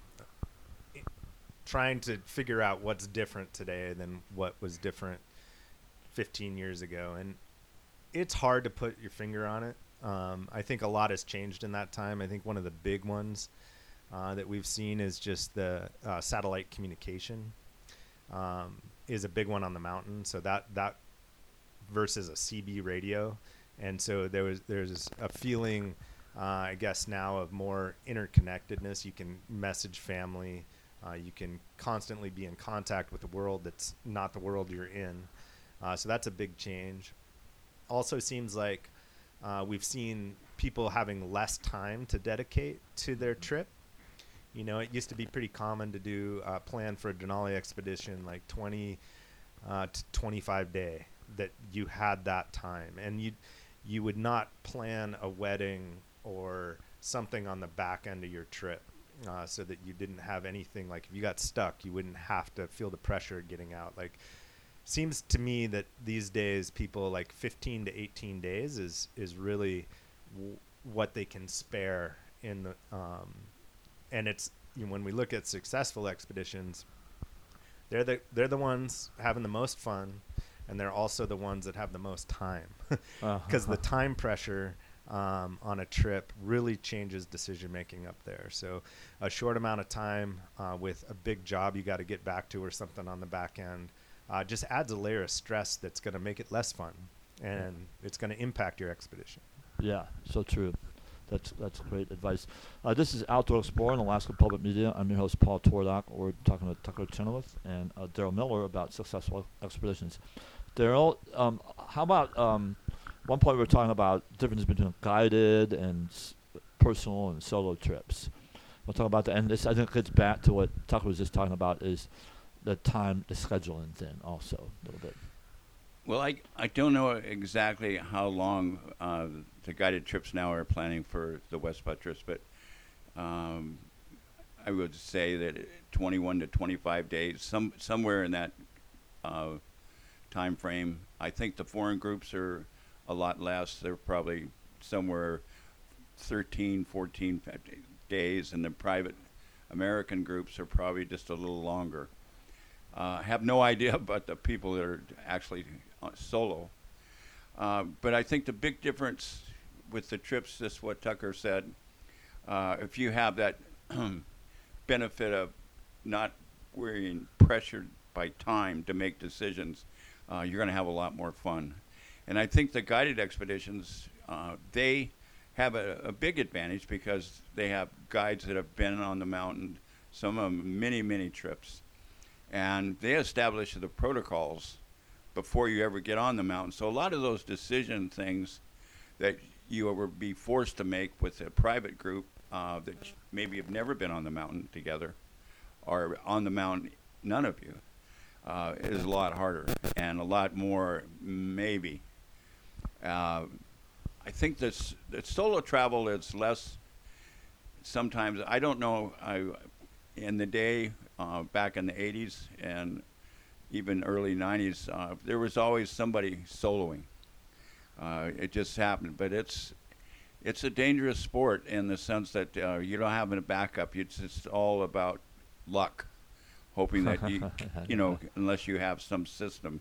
trying to figure out what's different today than what was different fifteen years ago. And it's hard to put your finger on it. Um, I think a lot has changed in that time. I think one of the big ones uh, that we've seen is just the uh, satellite communication um, is a big one on the mountain. So that that versus a C B radio, and so there was there's a feeling, uh, I guess now, of more interconnectedness. You can message family. Uh, you can constantly be in contact with the world that's not the world you're in. Uh, so that's a big change. Also seems like uh, we've seen people having less time to dedicate to their trip. You know, it used to be pretty common to do uh, plan for a Denali expedition like twenty uh, to twenty-five day, that you had that time. And you you would not plan a wedding or something on the back end of your trip. Uh, so that you didn't have anything, like if you got stuck, you wouldn't have to feel the pressure of getting out. Like, seems to me that these days people like fifteen to eighteen days is is really w- what they can spare in the um, and it's, you know, when we look at successful expeditions, they're the they're the ones having the most fun, and they're also the ones that have the most time, because uh-huh. the time pressure Um, on a trip really changes decision making up there. So a short amount of time uh, with a big job you got to get back to or something on the back end uh, just adds a layer of stress that's going to make it less fun, and it's going to impact your expedition. Yeah, so true. That's that's great advice. Uh, this is Outdoor Explorer on Alaska Public Media. I'm your host, Paul Tordock. We're talking with Tucker Chenoweth and uh, Daryl Miller about successful expeditions. Daryl, um, how about um, one point we were talking about the difference between guided and s- personal and solo trips. We'll talk about that, and this I think gets back to what Tucker was just talking about, is the time, the scheduling thing also a little bit. Well, I I don't know exactly how long uh, the guided trips now are planning for the West Buttress, but um, I would say that twenty-one to twenty-five days, some somewhere in that uh, time frame. I think the foreign groups are a lot less. They're probably somewhere thirteen, fourteen days, and the private American groups are probably just a little longer. I uh, have no idea about the people that are actually uh, solo. Uh, but I think the big difference with the trips is what Tucker said. Uh, if you have that benefit of not being pressured by time to make decisions, uh, you're going to have a lot more fun. And I think the guided expeditions, uh, they have a, a big advantage because they have guides that have been on the mountain, some of them many, many trips. And they establish the protocols before you ever get on the mountain. So a lot of those decision things that you would be forced to make with a private group uh, that maybe have never been on the mountain together, or on the mountain, none of you, uh, is a lot harder and a lot more maybe. Uh, I think this that solo travel is less. Sometimes I don't know. I in the day uh, back in the eighties and even early nineties, uh, there was always somebody soloing. Uh, it just happened, but it's it's a dangerous sport in the sense that uh, you don't have a backup. It's just all about luck, hoping that you you know unless you have some system.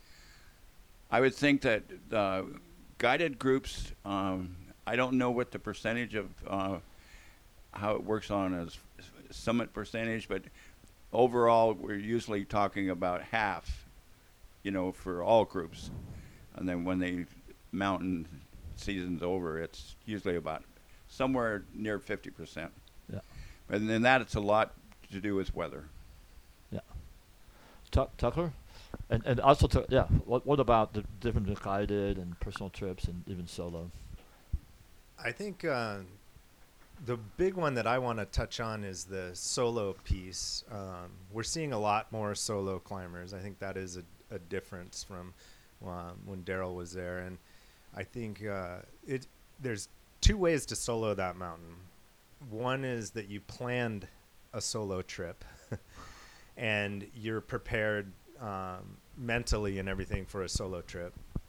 I would think that uh, guided groups, um, I don't know what the percentage of uh, how it works on a s- summit percentage, but overall we're usually talking about half, you know, for all groups. And then when the mountain season's over, it's usually about somewhere near fifty percent. Yeah. And then that it's a lot to do with weather. Yeah. Tuck Tucker? And and also, to, yeah, what what about the difference between guided and personal trips and even solo? I think uh, the big one that I want to touch on is the solo piece. Um, we're seeing a lot more solo climbers. I think that is a, a difference from um, when Daryl was there. And I think uh, it there's two ways to solo that mountain. One is that you planned a solo trip and you're prepared um, mentally and everything for a solo trip.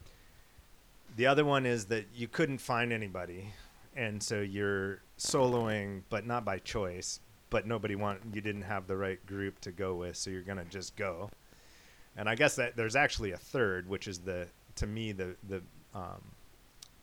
The other one is that you couldn't find anybody, and so you're soloing, but not by choice, but nobody want you didn't have the right group to go with, so you're gonna just go. And I guess that there's actually a third, which is the to me the the um,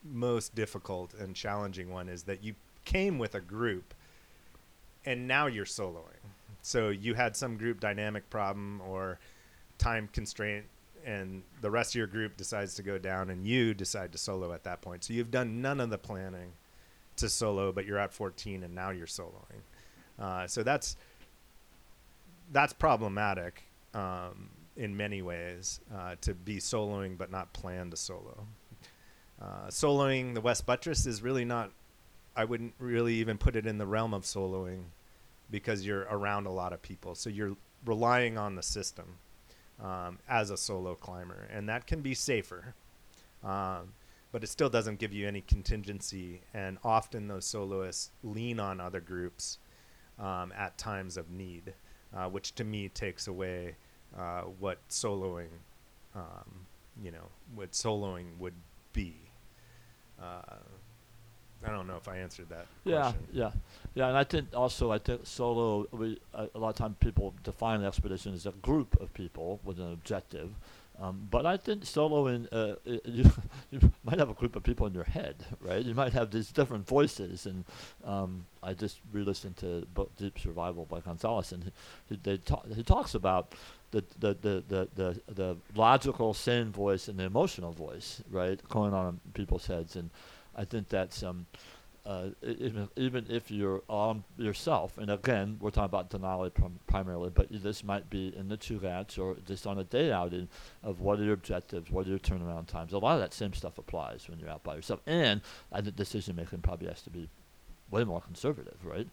most difficult and challenging one is that you came with a group and now you're soloing. So you had some group dynamic problem or time constraint, and the rest of your group decides to go down and you decide to solo at that point. So you've done none of the planning to solo, but you're at fourteen and now you're soloing. Uh, so that's that's problematic um, in many ways, uh, to be soloing but not plan to solo. Uh, soloing the West Buttress is really not, I wouldn't really even put it in the realm of soloing, because you're around a lot of people. So you're relying on the system um, as a solo climber, and that can be safer. Um, but it still doesn't give you any contingency, and often those soloists lean on other groups um, at times of need, uh, which to me takes away uh, what soloing, um, you know, what soloing would be. Uh, I don't know if I answered that Yeah, question. yeah, yeah, and I think also I think solo. We a, a lot of times people define an expedition as a group of people with an objective, um, but I think soloing, uh, i- you, you might have a group of people in your head, right? You might have these different voices, and um, I just re-listened to book Deep Survival by Gonzalez, and he he, they ta- he talks about the the, the, the, the the logical sane voice and the emotional voice, right, going on in people's heads, and I think that's um, uh, e- even even if you're on yourself, and again we're talking about Denali prim- primarily, but this might be in the Chugach or just on a day outing of what are your objectives, what are your turnaround times. A lot of that same stuff applies when you're out by yourself, and I think decision making probably has to be way more conservative, right?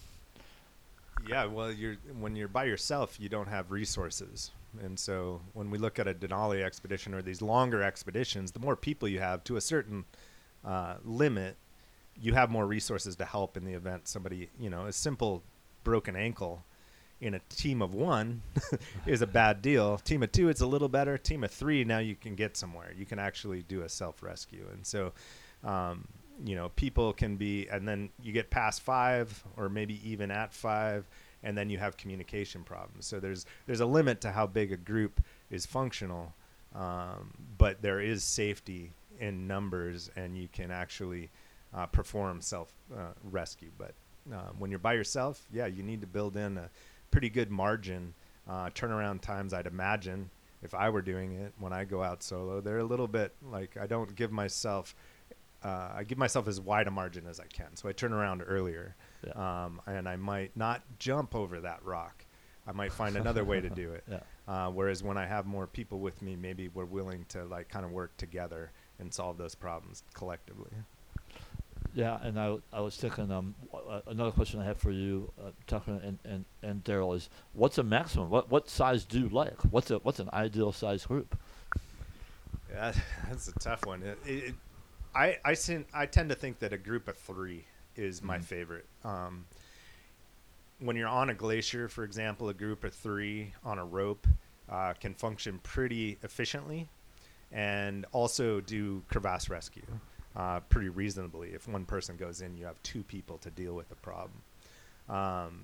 Yeah, well, you're when you're by yourself, you don't have resources, and so when we look at a Denali expedition or these longer expeditions, the more people you have to a certain uh, limit, you have more resources to help in the event somebody, you know, a simple broken ankle in a team of one is a bad deal. Team of two, it's a little better. Team of three, now you can get somewhere. You can actually do a self-rescue, and so. Um, you know, people can be, and then you get past five or maybe even at five, and then you have communication problems. So there's there's a limit to how big a group is functional, um, but there is safety in numbers, and you can actually uh, perform self uh, rescue. But uh, when you're by yourself, yeah, you need to build in a pretty good margin. Uh, turnaround times, I'd imagine, if I were doing it when I go out solo, they're a little bit like, I don't give myself Uh, I give myself as wide a margin as I can. So I turn around earlier, Yeah. um, and I might not jump over that rock. I might find another way to do it. Yeah. Uh, whereas when I have more people with me, maybe we're willing to like kind of work together and solve those problems collectively. Yeah, and I, I was thinking, um, w- uh, another question I have for you, uh, Tucker and, and, and Daryl, is what's a maximum? What what size do you like? What's a what's an ideal size group? Yeah, that's a tough one. It, it, it, I I, sen- I tend to think that a group of three is my Mhm. favorite. Um, when you're on a glacier, for example, a group of three on a rope uh, can function pretty efficiently, and also do crevasse rescue uh, pretty reasonably. If one person goes in, you have two people to deal with the problem. Um,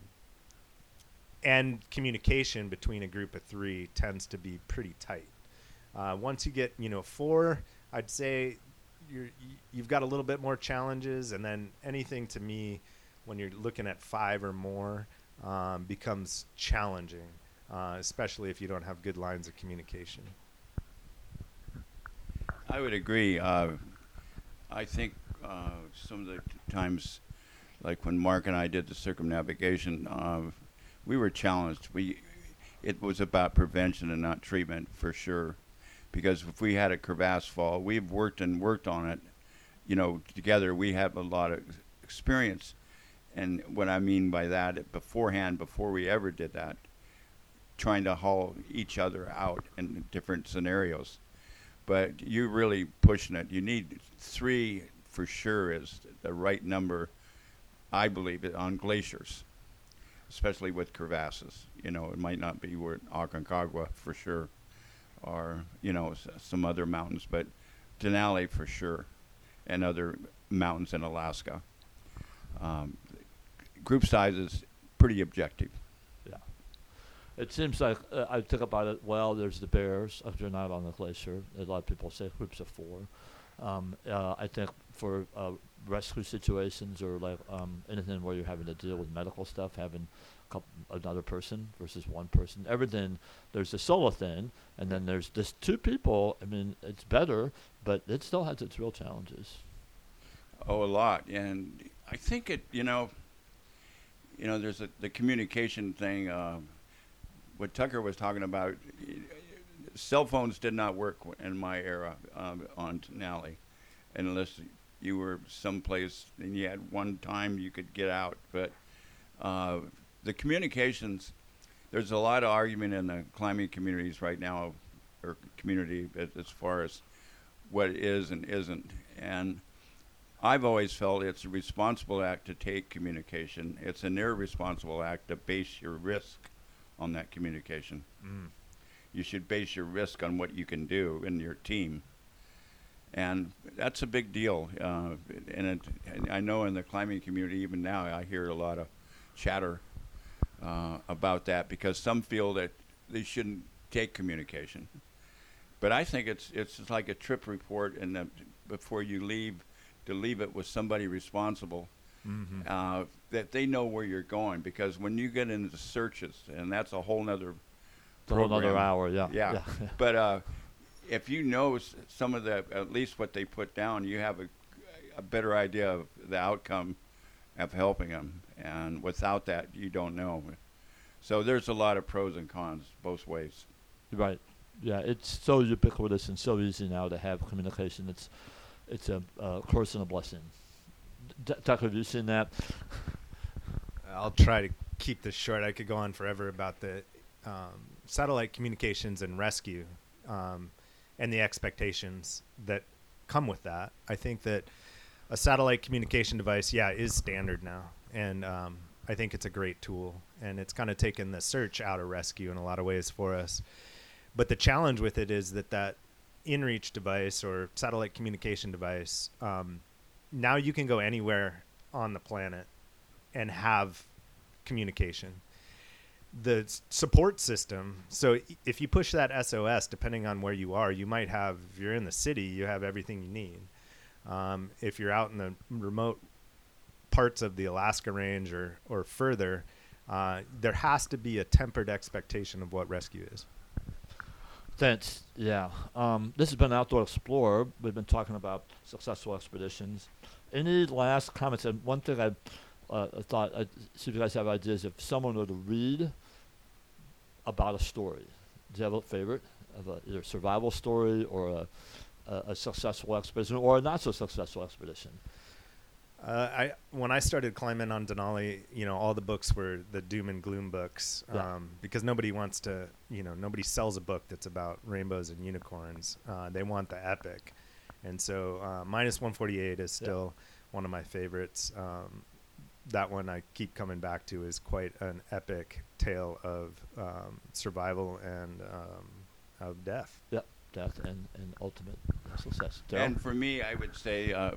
and communication between a group of three tends to be pretty tight. Uh, once you get, you know, four, I'd say you're, y- you've got a little bit more challenges, and then anything to me, when you're looking at five or more, um, becomes challenging, uh, especially if you don't have good lines of communication. I would agree. Uh, I think uh, some of the t- times, like when Mark and I did the circumnavigation, uh, we were challenged. We, it was about prevention and not treatment for sure. Because if we had a crevasse fall, we've worked and worked on it, you know, together. We have a lot of experience. And what I mean by that, beforehand, before we ever did that, trying to haul each other out in different scenarios. But you're really pushing it. You need three for sure is the right number, I believe, it on glaciers, especially with crevasses. You know, it might not be where Aconcagua for sure, or, you know, s- some other mountains, but Denali for sure, and other mountains in Alaska. Um, group size is pretty objective. Yeah. It seems like uh, I think about it. Well, there's the bears. If you're not on the glacier, a lot of people say groups of four. Um, uh, I think for uh, rescue situations or like um, anything where you're having to deal with medical stuff, having a couple, another person versus one person, everything, there's the solo thing, and then there's just two people. I mean, it's better, but it still has its real challenges. Oh, a lot. And I think it, you know, you know, there's a, the communication thing. Uh, what Tucker was talking about, cell phones did not work w- in my era um, on Denali, unless you were someplace and you had one time you could get out. But uh, the communications, there's a lot of argument in the climbing communities right now, or community as, as far as what is and isn't. And I've always felt it's a responsible act to take communication. It's an irresponsible act to base your risk on that communication. Mm. You should base your risk on what you can do in your team. And that's a big deal. Uh, and, it, and I know in the climbing community, even now, I hear a lot of chatter uh, about that because some feel that they shouldn't take communication. But I think it's it's like a trip report, and the, before you leave, to leave it with somebody responsible, mm-hmm. uh, that they know where you're going. Because when you get into searches, and that's a whole nother a whole other hour, yeah. Yeah. yeah. But uh, if you know s- some of the, at least what they put down, you have a, a better idea of the outcome of helping them. And without that, you don't know. So there's a lot of pros and cons both ways. Right. Yeah, it's so ubiquitous and so easy now to have communication. It's it's a uh, curse and a blessing. D- Tucker, have you seen that? I'll try to keep this short. I could go on forever about the um, satellite communications and rescue um, and the expectations that come with that. I think that a satellite communication device, yeah, is standard now. And um, I think it's a great tool. And it's kind of taken the search out of rescue in a lot of ways for us. But the challenge with it is that that InReach device or satellite communication device, um, now you can go anywhere on the planet and have communication. The s- support system, so i- if you push that S O S, depending on where you are, you might have, if you're in the city, you have everything you need. Um, if you're out in the remote parts of the Alaska range or, or further, uh, there has to be a tempered expectation of what rescue is. Thanks. Yeah. Um, this has been Outdoor Explorer. We've been talking about successful expeditions. Any last comments? And one thing I uh, thought, I'd see if you guys have ideas. If someone were to read about a story, do you have a favorite of a, either a survival story or a, a, a successful expedition or a not so successful expedition? Uh, I when I started climbing on Denali, you know, all the books were the doom and gloom books, Yeah. um, because nobody wants to, you know, nobody sells a book that's about rainbows and unicorns. Uh, they want the epic, and so uh, Minus one forty-eight is still one of my favorites. Um, that one I keep coming back to is quite an epic tale of um, survival and um, of death. Yep. Death and, and ultimate success. Daryl? And for me, I would say uh,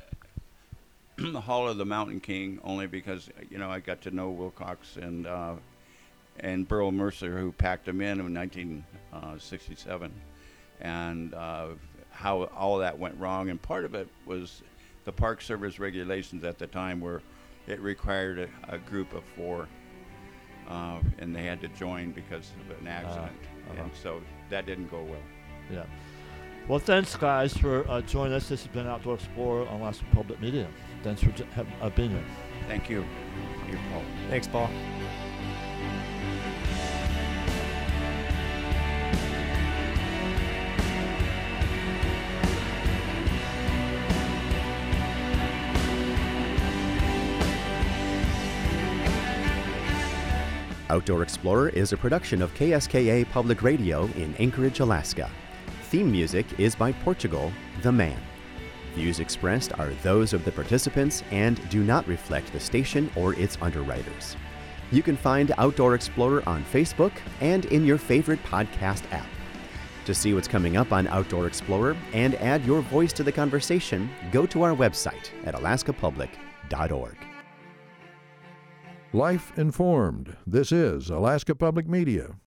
the Hall of the Mountain King, only because, you know, I got to know Wilcox and uh, and Burl Mercer, who packed him in in nineteen sixty-seven, and uh, how all that went wrong. And part of it was the Park Service regulations at the time, where it required a, a group of four, uh, and they had to join because of an accident. uh-huh. And so that didn't go well. Yeah. Well, thanks, guys, for uh, joining us. This has been Outdoor Explorer on Alaska Public Media. Thanks for j- have, uh, being here. Thank you. Thank you, Paul. Thanks, Paul. Outdoor Explorer is a production of K S K A Public Radio in Anchorage, Alaska. Theme music is by Portugal, The Man. Views expressed are those of the participants and do not reflect the station or its underwriters. You can find Outdoor Explorer on Facebook and in your favorite podcast app. To see what's coming up on Outdoor Explorer and add your voice to the conversation, go to our website at alaska public dot org. Life informed. This is Alaska Public Media.